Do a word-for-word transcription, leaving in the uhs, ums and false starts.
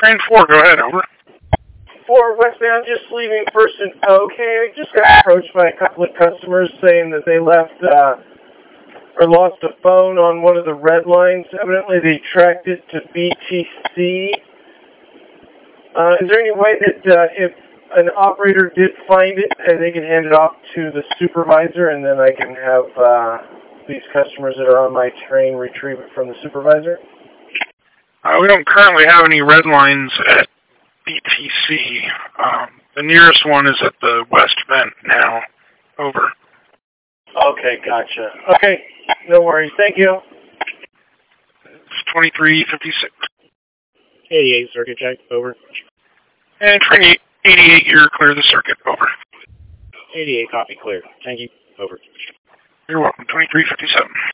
train four, go ahead, over. For Wesley, I'm just leaving First and Okay. I just got approached by a couple of customers saying that they left uh, or lost a phone on one of the red lines. Evidently, they tracked it to B T C. Uh, is there any way that uh, if an operator did find it, and they can hand it off to the supervisor, and then I can have uh, these customers that are on my train retrieve it from the supervisor? Uh, we don't currently have any red lines at B T C. Um, the nearest one is at the West Vent now. Over. Okay, gotcha. Okay, no worries. Thank you. It's twenty-three fifty-six. eighty-eight, circuit check. Over. And train eighty-eight, you're clear of the circuit. Over. eighty-eight, copy, clear. Thank you. Over. You're welcome. twenty-three fifty-seven.